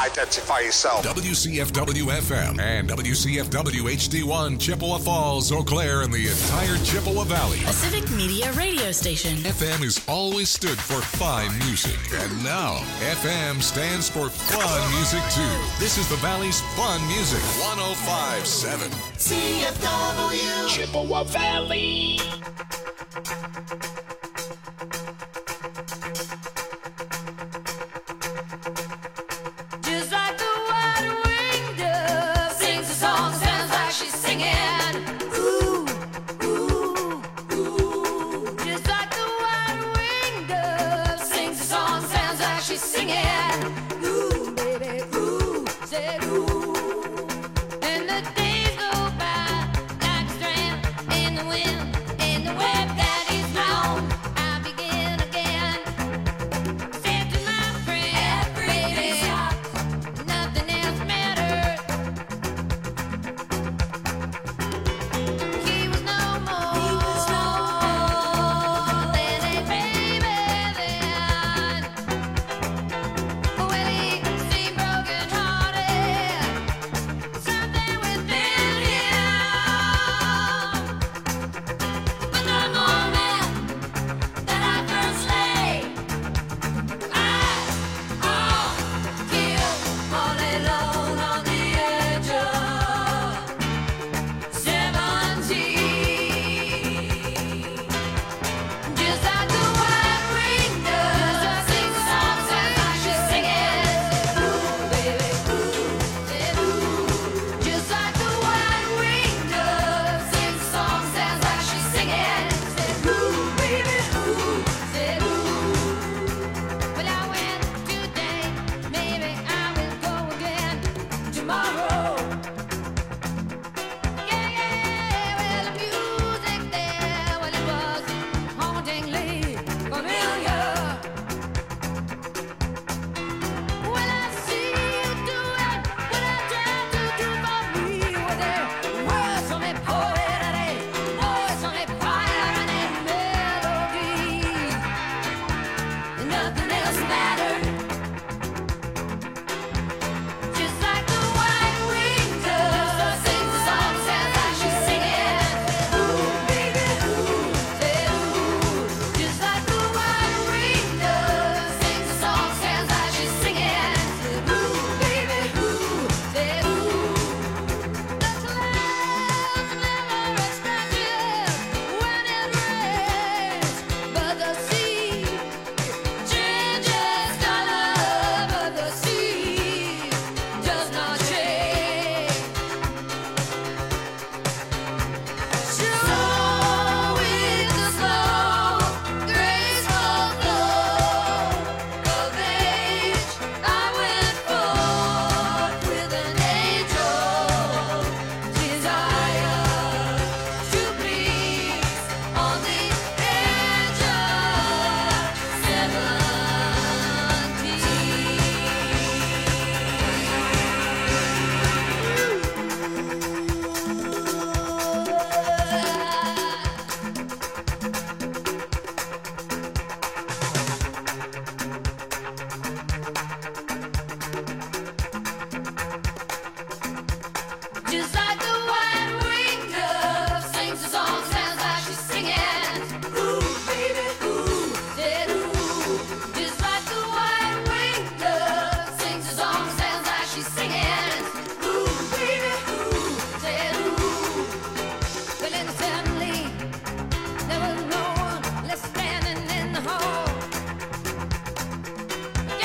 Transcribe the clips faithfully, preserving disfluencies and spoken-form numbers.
Identify yourself. W C F W F M and W C F W H D one, Chippewa Falls, Eau Claire, and the entire Chippewa Valley. A civic media radio station. F M has always stood for fine music. And now, F M stands for fun music, too. This is the Valley's fun music. one oh five point seven. C F W. Chippewa Valley.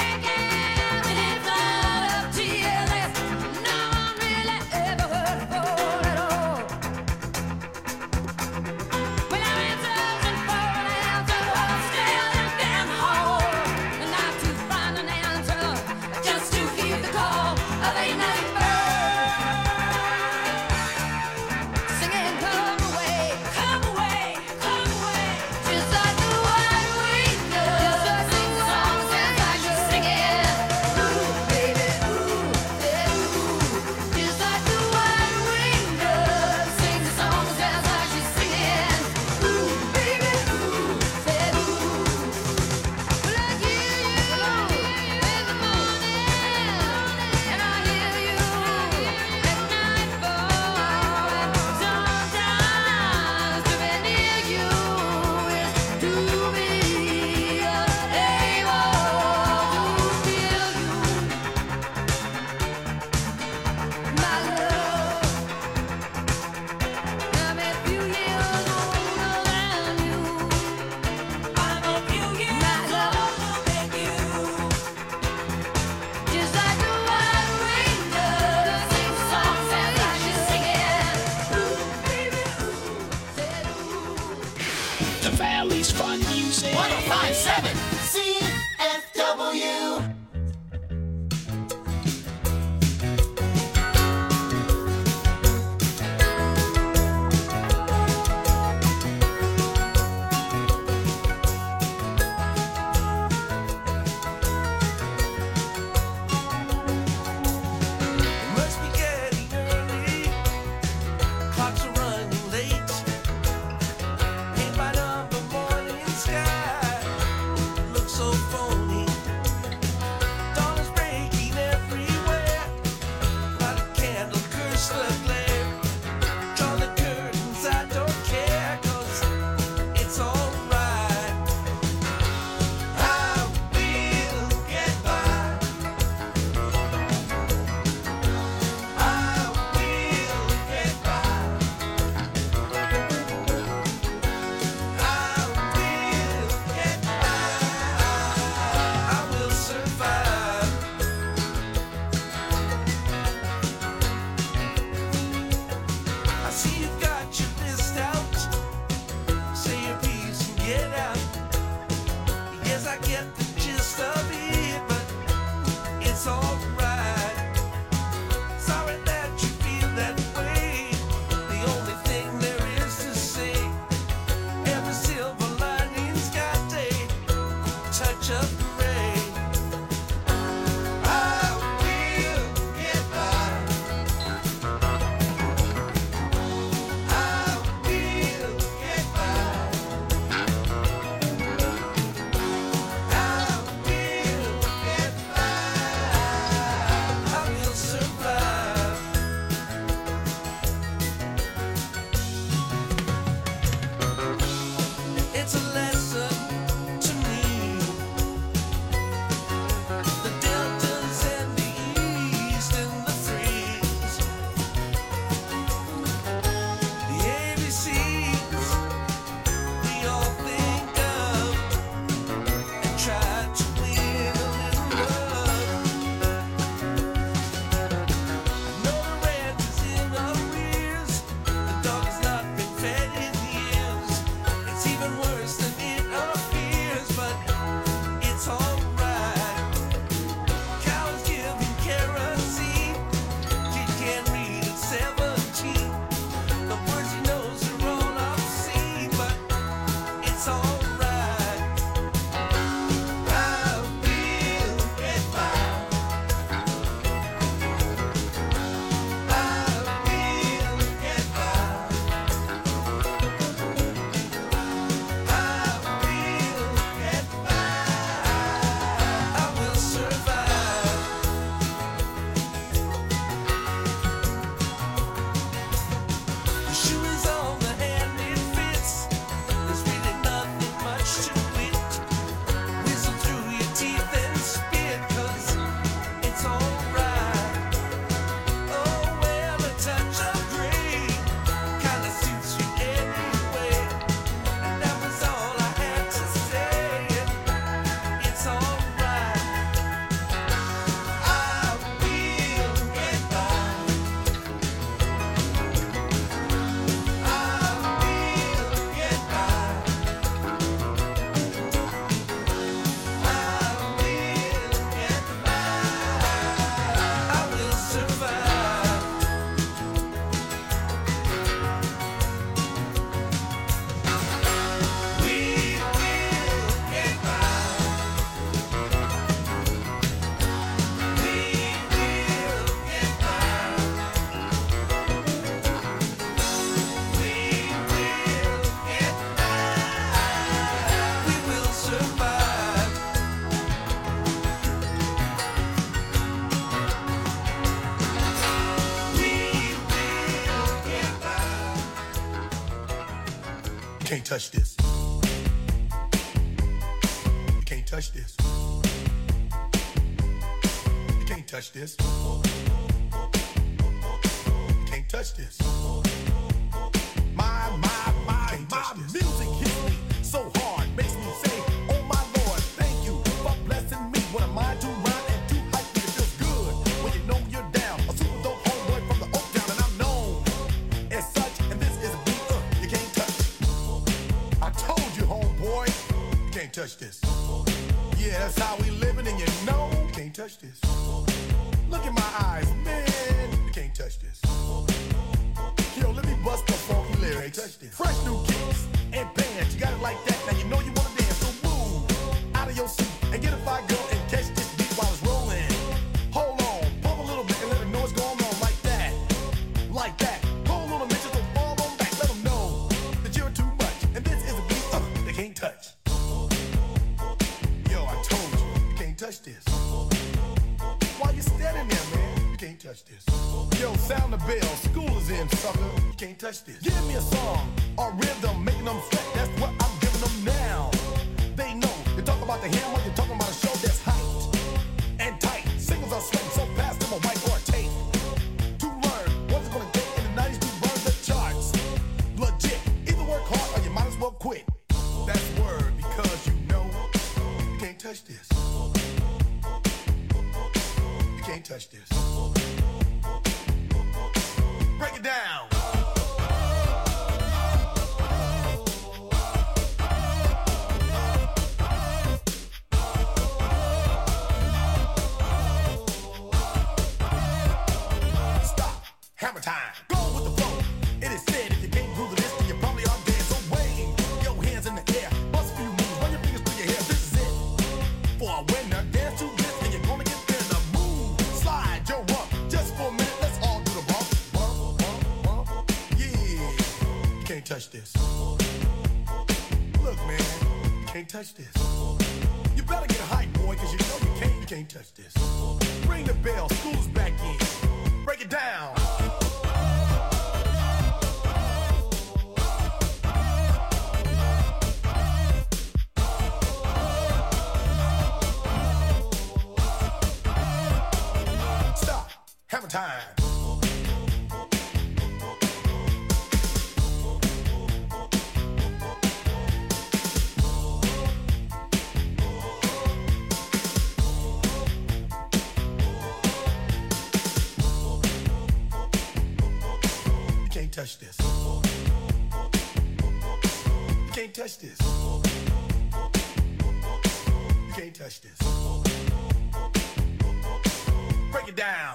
Never heard before. can't touch this. You can't touch this. You can't touch this. You can't touch this. My, my, my, my music hits me so hard, makes me say, oh my Lord, thank you for blessing me. What am I to rhyme and too hype me? It feels good when you know you're down. A super dope homeboy from the Oak Town, and I'm known as such. And this is a beat uh, you can't touch. I told you, homeboy, you can't touch this. Yeah, that's how we living, and you know you can't touch this. Look in my eyes, man, you can't touch this. Yo, let me bust the funky lyrics. Fresh new kicks and bands, you got it like that. Now you know you wanna dance, so move out of your seat and get a fire girl and catch this beat while it's rolling. Hold on, pump a little bit and let them know what's going on like that, like that. Hold on a minute, so fall on back, let them know that you're too much. And this is a beat uh, they can't touch. Yo, I told you, you can't touch this. Why you standing there, man? You can't touch this. Yo, sound the bell, school is in, sucker. You can't touch this. Give me a song or rhythm, making them sweat. That's what I'm giving them now. They know. You talk about the hammer, you're talking about a show that's hyped and tight. Singles are sweating so fast, them a white or a tape. To learn what it's gonna take in the nineties to burn the charts. Legit. Either work hard or you might as well quit. That's word because you know you can't touch this. You can't touch this. Break it down. Stop. Hammer time. Go with the flow. It is said if you can't groove to this, then you probably are dead. So wave your hands in the air. Bust a few moves. Run your fingers through your hair. This is it. For a winner, dance to this, and you're gonna get there. The move. Slide your rump. Just for a minute, let's all do the bump. Bump, bump, bump. Yeah. You can't touch this. Look, man. You can't touch this. You better get hype, boy, cause you know you can't, you can't touch this. Ring the bell. School's back in. Break it down. Stop. Hammer time. You can't touch this. You can't touch this. You can't touch this. Break it down.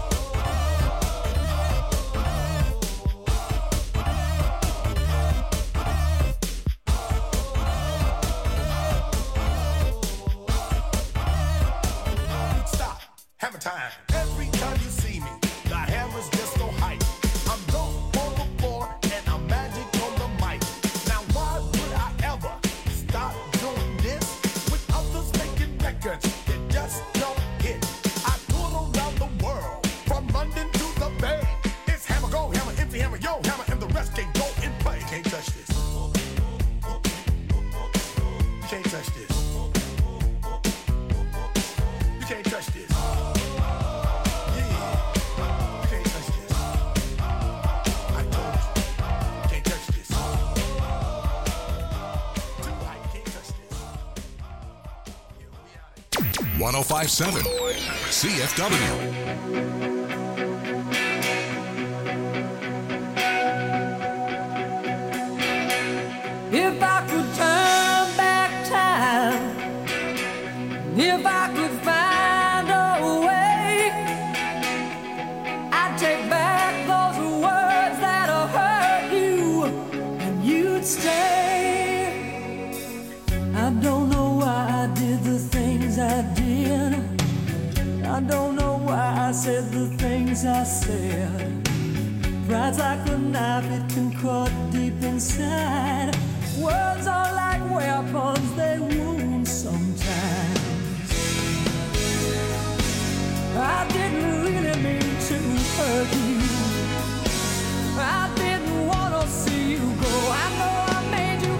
Stop. Hammer time. Every time you see me, the hammer's just so hype. I'm dope on the floor and I'm magic on the mic. Now why would I ever stop doing this with others making records that just don't hit? I tour around the world from London to the Bay. It's hammer go, hammer empty, hammer yo, hammer, and the rest can go and play. You can't touch this. You can't touch this. You can't touch this. one oh five point seven C F W. If I could turn back time, if I could find a way, I'd take back those words that hurt you, and you'd stay. I don't know why I did the things I did. I don't know why I said the things I said. Pride's like a knife, it can cut deep inside. Words are like weapons, they wound sometimes. I didn't really mean to hurt you. I didn't want to see you go. I know I made you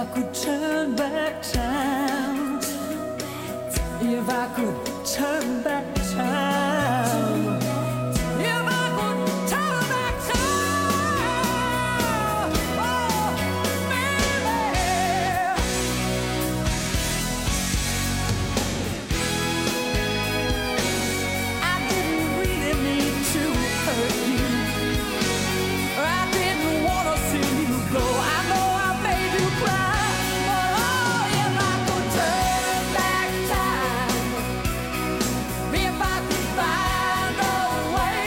I could turn back time, if I could turn back time, if I could turn back time, oh, baby. I didn't really mean to hurt you. I didn't want to see you go. I know I made you cry, but oh, if I could turn back time, if I could find a way,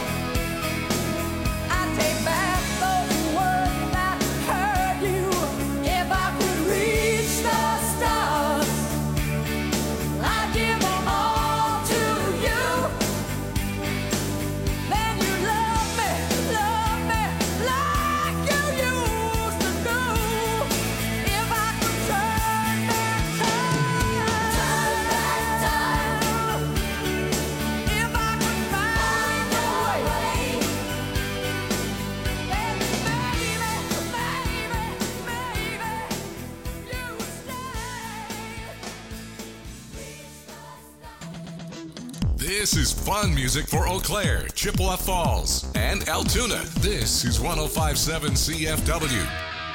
I'd take back those words that hurt you. If I could reach the stars, I'd give them all to you. Then you love me, love me like you used to do. If I could turn back time, turn back time. If I could find a way, then maybe, maybe, maybe you would stay. This is fun music for Eau Claire, Chippewa Falls, and Altoona. This is one oh five point seven C F W.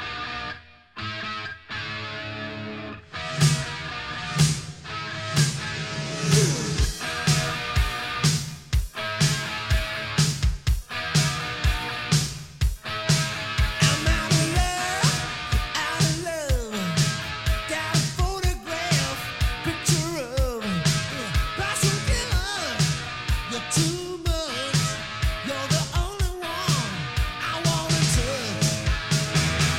I'm out of love, out of love. Got a photograph, picture of Passion killer. You're too much. You're the only one I wanna touch.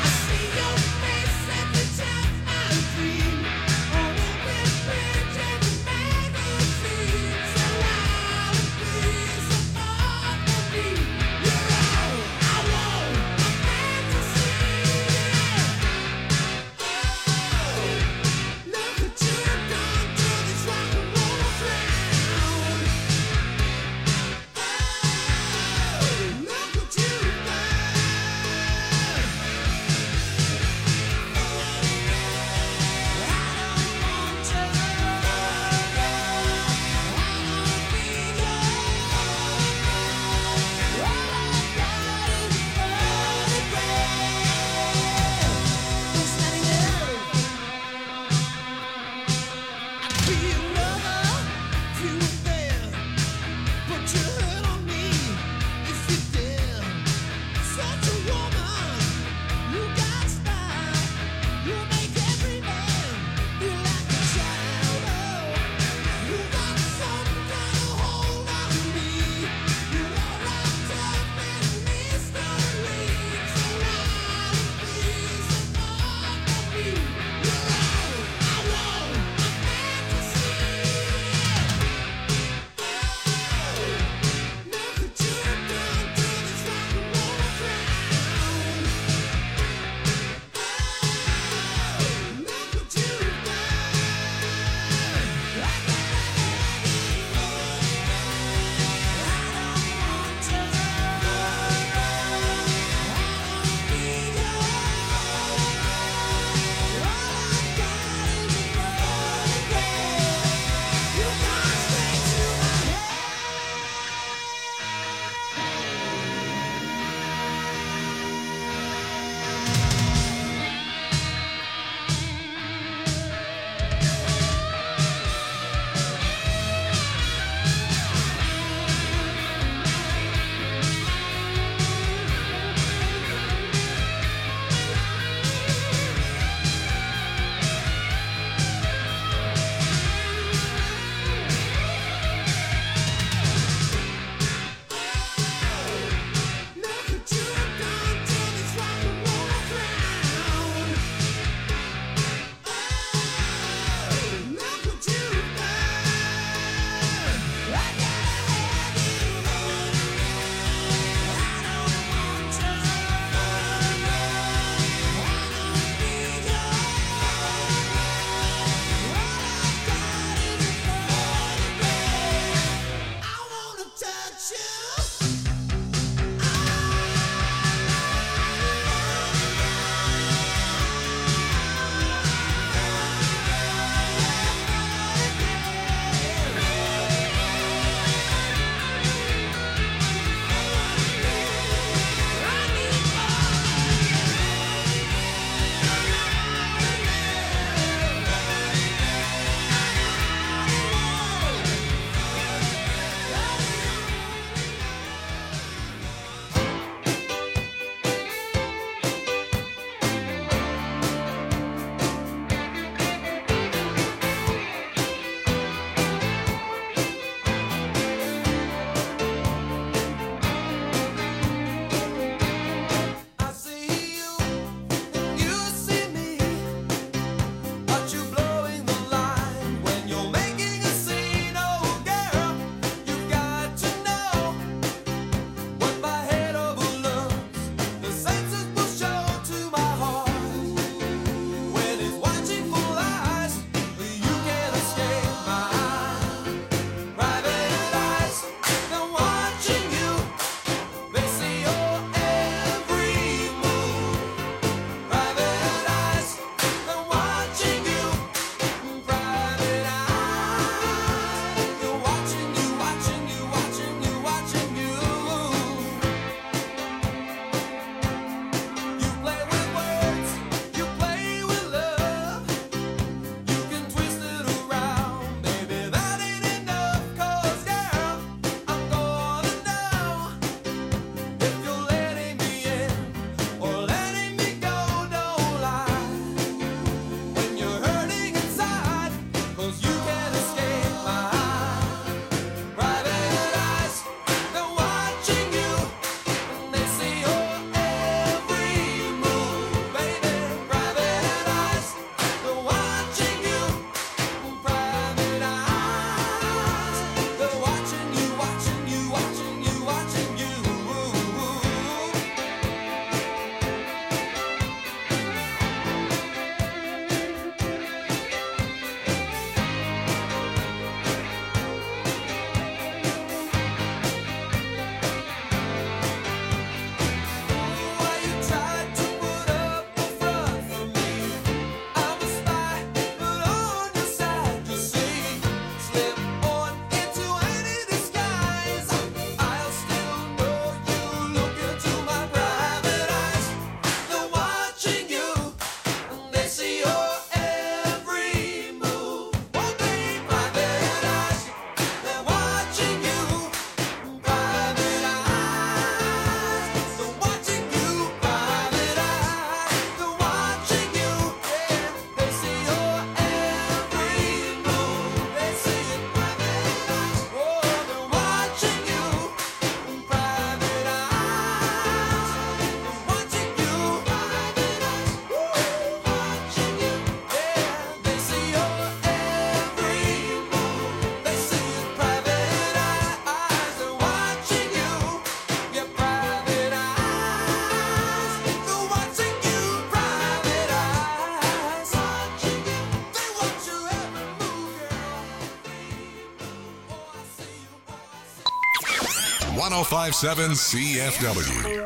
one oh five point seven C F W.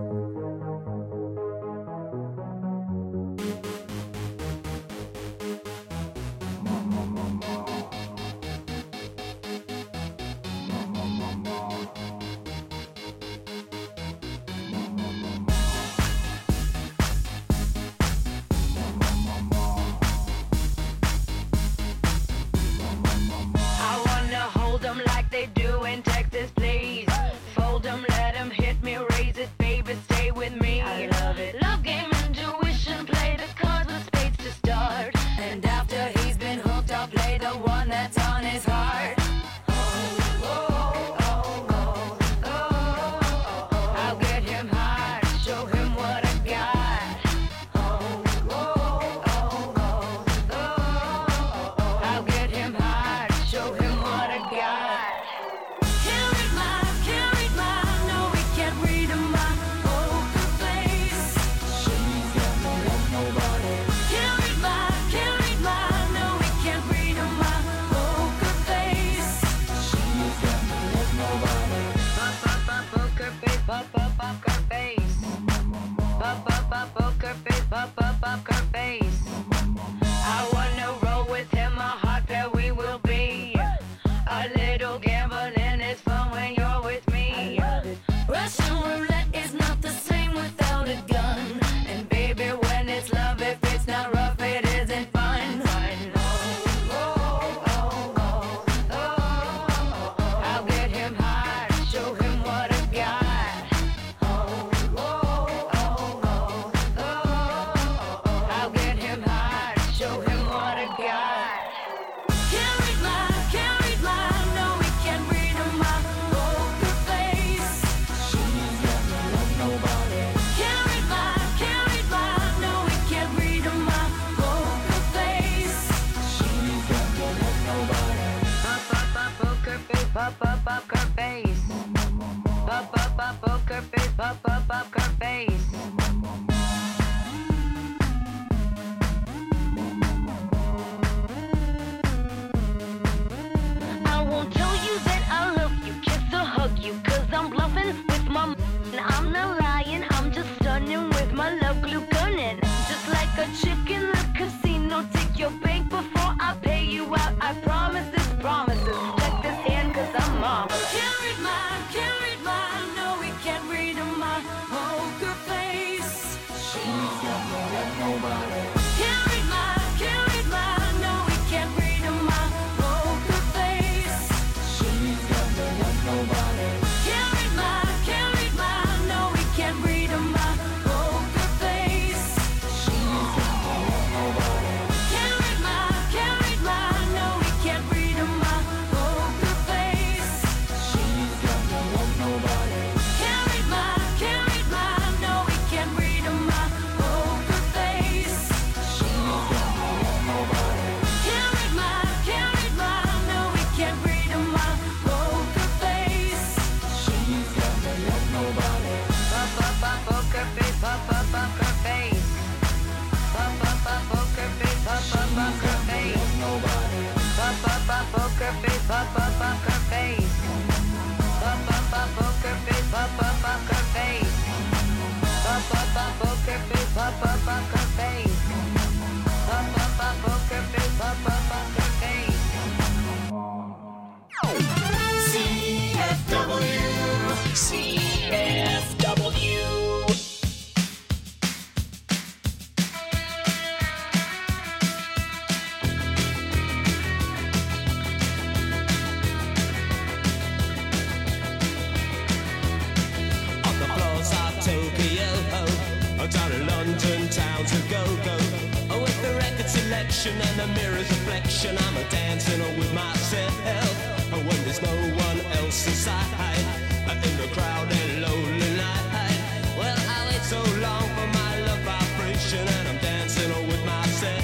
And the mirror's reflection, I'm a dancing with myself. When there's no one else inside, in the crowded lonely night. Well, I wait so long for my love vibration, and I'm dancing with myself.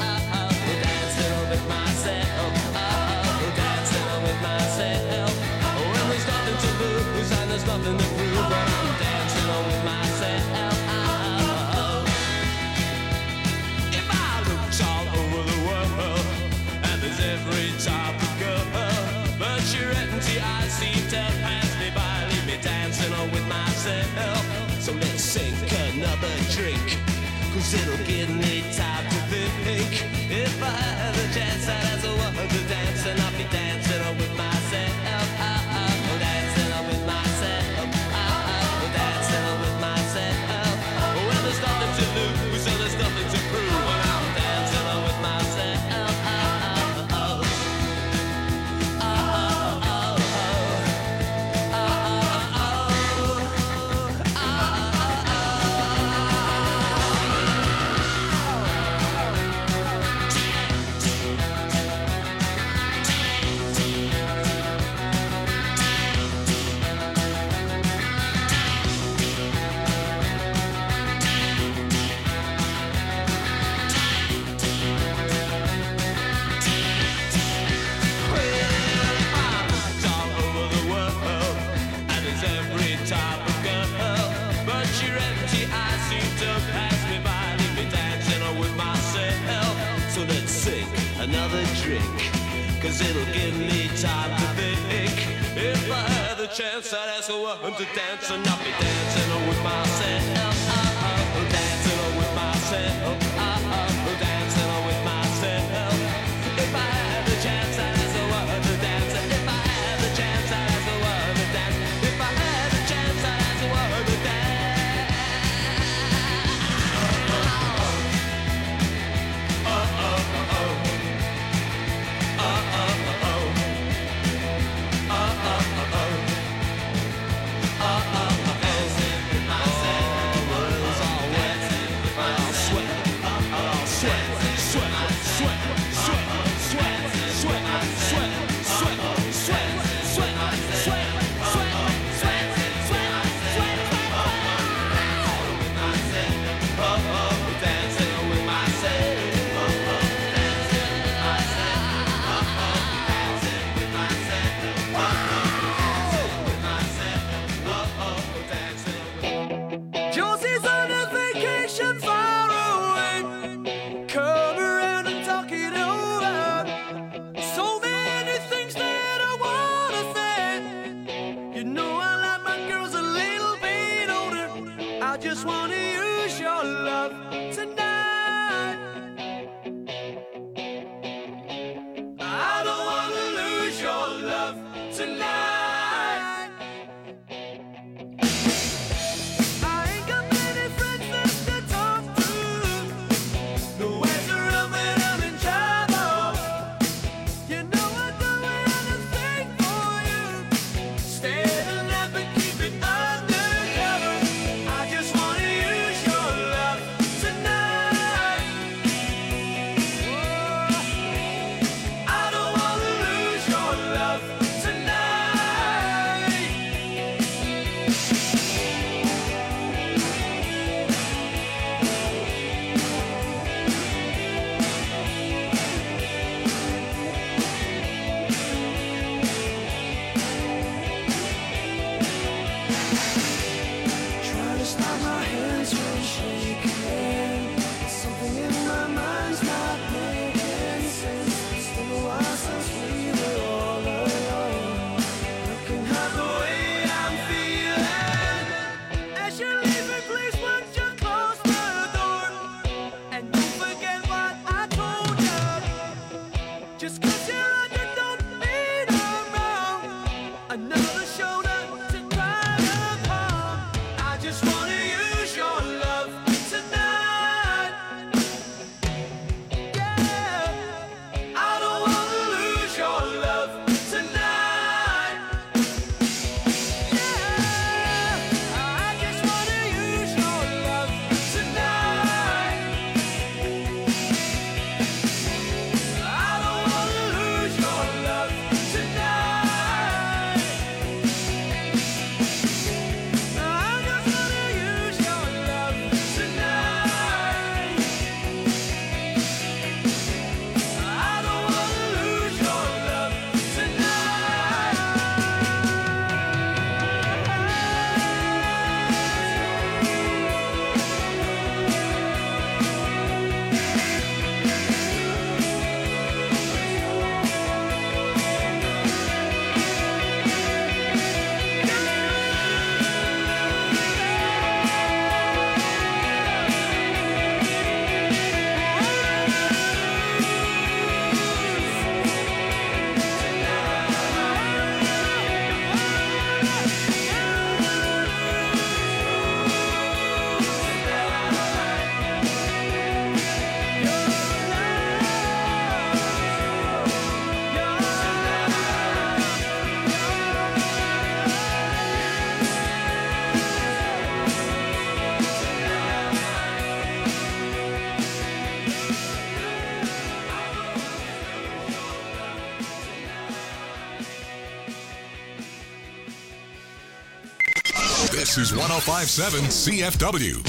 Dancing with myself. Dancing with myself. When there's nothing to lose and there's nothing to prove, but I'm dancing with myself. Every type of girl, but you're empty, I see to pass. another drink, cause it'll give me time to think. If I had a chance, I'd ask a woman to dance, and I'll be dancing with myself. Oh, oh, dancing with myself. Oh, oh, dancing with myself. Well, there's nothing to lose, so there's nothing to prove, and I'm dancing with myself. Oh, oh, oh. Oh, oh, oh, oh. Oh, oh, oh, another drink, cause it'll give me time to think. If I had the chance, I'd ask a woman to dance, and I'll be dancing with myself. Oh, oh, dancing with myself. Oh, oh, dancing with myself. If I had the chance, I'd ask a woman to dance. If I had the chance, I'd ask a woman to dance. If I had the chance, I'd ask a woman to dance. Dancing with myself. This is one oh five point seven C F W.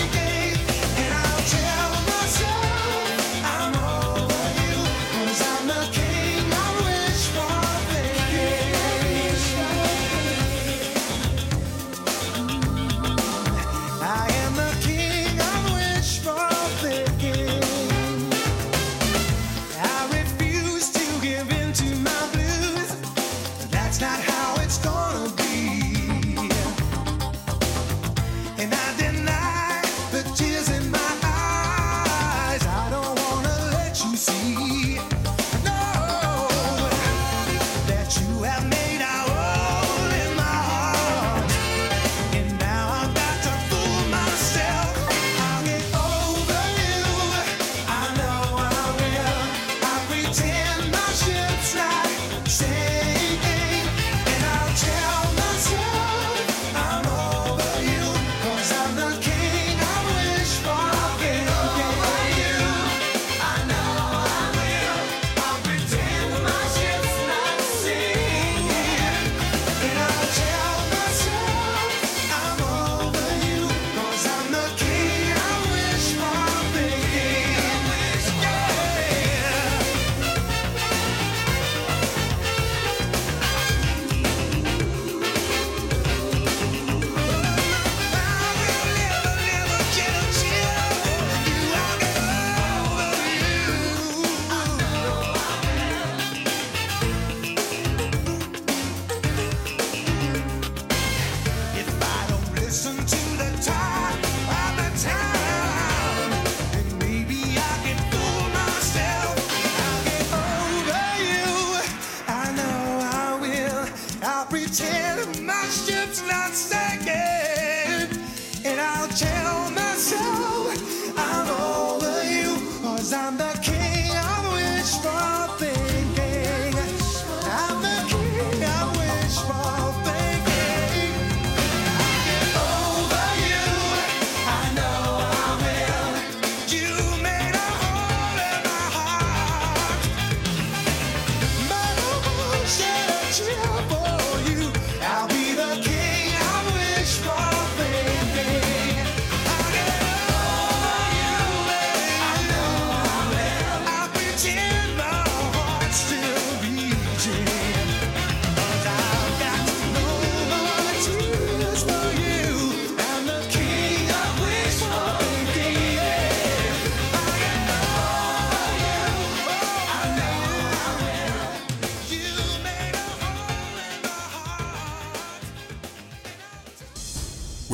I'm over you, 'cause I'm not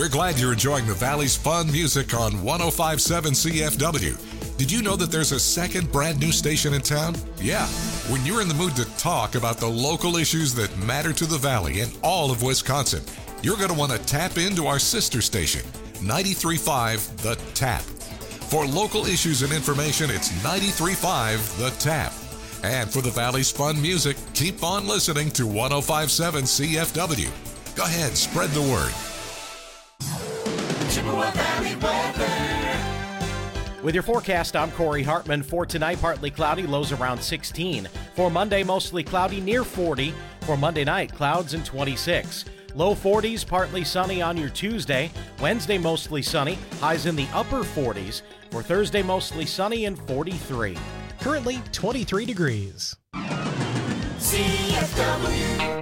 We're glad you're enjoying the Valley's fun music on one oh five point seven C F W. Did you know that there's a second brand new station in town? Yeah. When you're in the mood to talk about the local issues that matter to the Valley and all of Wisconsin, you're going to want to tap into our sister station, ninety-three point five The Tap. For local issues and information, it's ninety-three point five The Tap. And for the Valley's fun music, keep on listening to one oh five point seven C F W. Go ahead, spread the word. Chippewa Valley weather. With your forecast, I'm Corey Hartman. For tonight, partly cloudy, lows around sixteen. For Monday, mostly cloudy, near forty. For Monday night, clouds and twenty-six. Low forties, partly sunny on your Tuesday. Wednesday, mostly sunny, highs in the upper forties. For Thursday, mostly sunny and forty-three. Currently twenty-three degrees. C F W.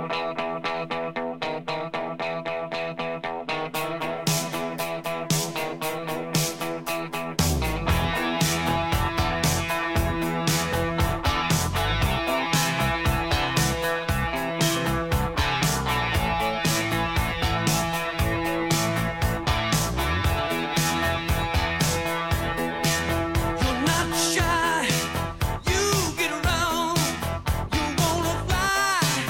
You're not shy. You get around. You wanna fly.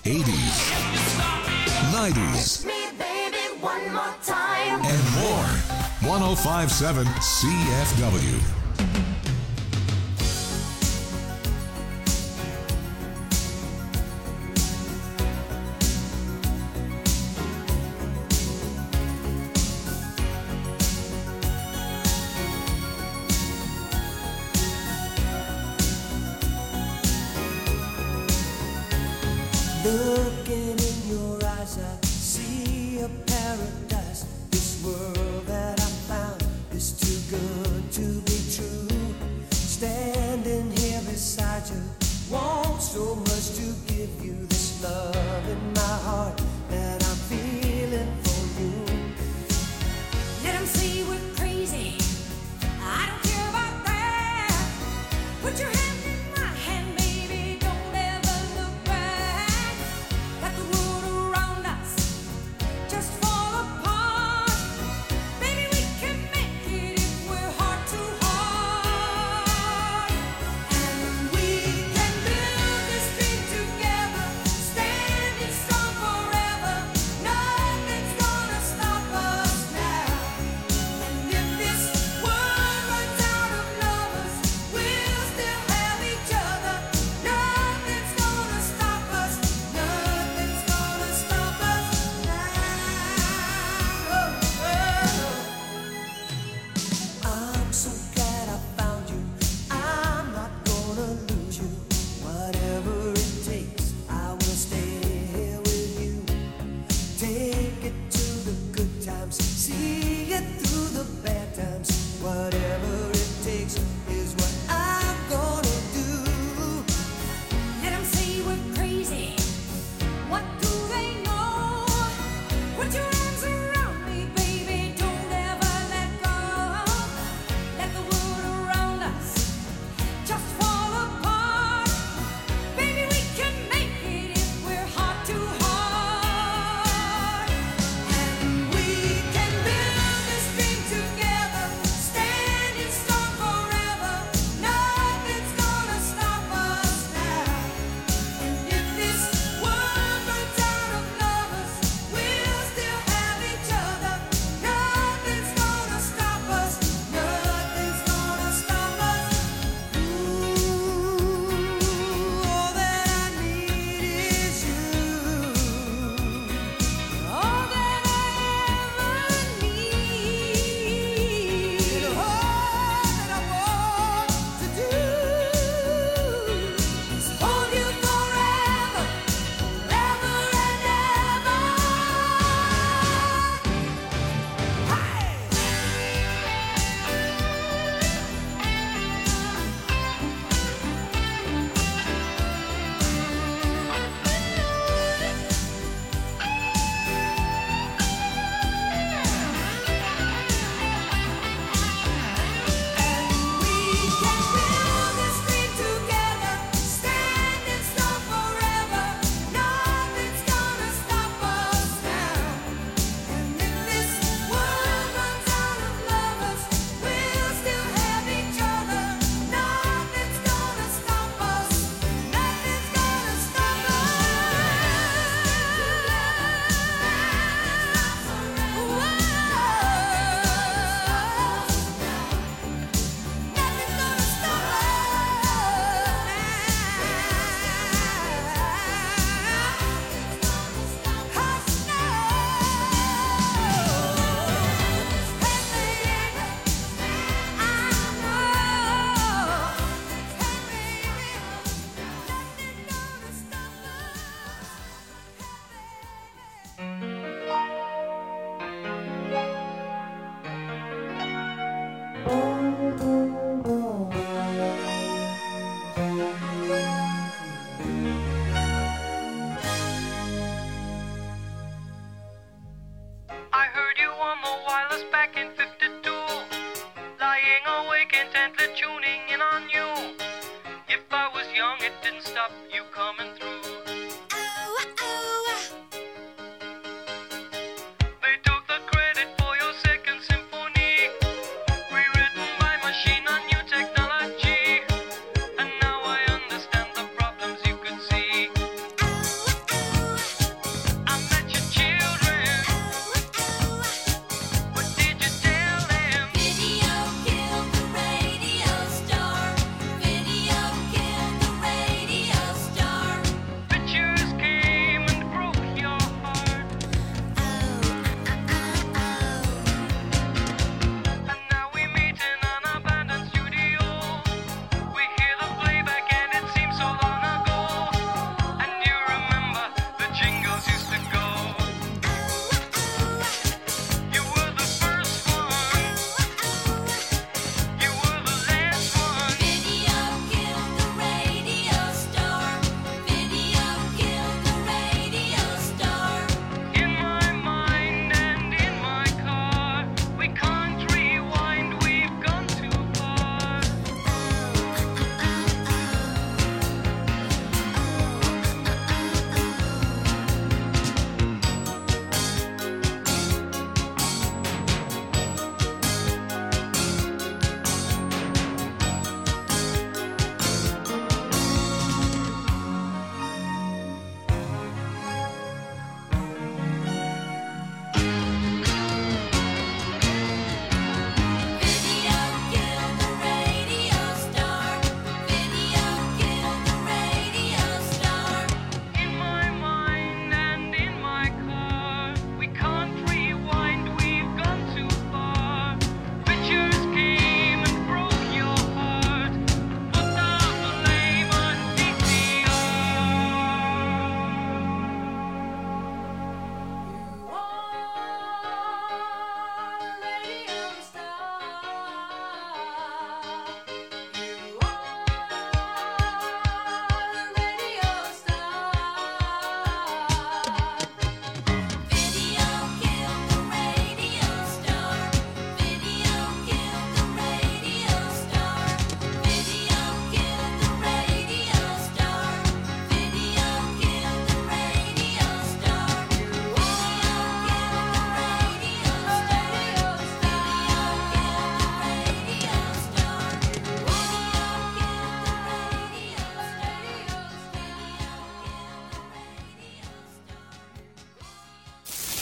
eighties, nineties, and more. one oh five point seven C F W. Looking in your eyes, I see a paradise. This world that I found is too good to be true. Standing here beside you, want so much to give you this love in my heart that I'm feeling for you. Let 'em say we're crazy. I don't care about that. Put your hand in my hand, baby. Don't ever look back. Let the world around us just fall apart. Baby, we can make it if we're heart to heart. And we can build this dream together, standing strong forever. Nothing's gonna stop us now. And if this world runs out of lovers, we'll still have each other. Nothing's gonna stop us. Nothing's gonna stop us now. I'm so glad I found you. I'm not gonna lose you. Whatever it takes, I will stay here with you. Take it to the good times, see it through the bad times. Whatever it takes is what I'm gonna do. Let 'em say we're crazy. What do they know? Put your arms around me, baby. Don't ever let go. Let the world around us just fall apart. Baby, we can make it if we're heart to heart. And we can build this dream together, standing strong forever. Nothing's gonna stop us now. And if this world runs out of lovers, we'll still have each other. Nothing's gonna stop us. Nothing's gonna stop us. Ooh, all that I need is you. All that I ever need. All that I want to do is hold you forever, forever and ever. Hey! And we can build this dream together, standing strong forever. Nothing's gonna stop us now. And if this world runs out of lovers, we'll still have each other. Nothing's gonna stop us. Nothing's gonna stop I heard you on the wireless back in fifty-two, lying awake intently tuning in on you. If I was young, it didn't stop you coming through. They took the credit for your second symphony, rewritten by machine on new technology. And now I understand the problems you could see.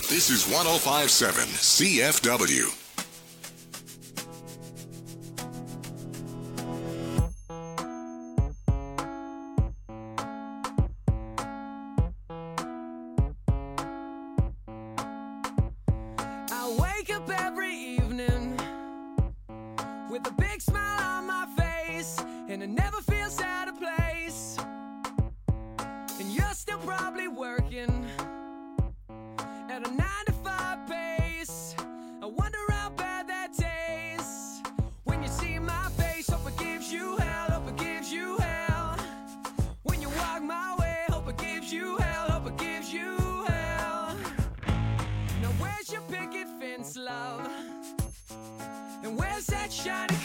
This is one oh five point seven C F W. I wake up every evening with a big smile on my face, and it never feels out of place. And you're still probably working at a nine to five pace. I wonder how bad that tastes when you see my face. Hope it gives you hell, hope it gives you hell. When you walk my way, hope it gives you hell, hope it gives you hell. Now where's your picket fence, love? And where's that shiny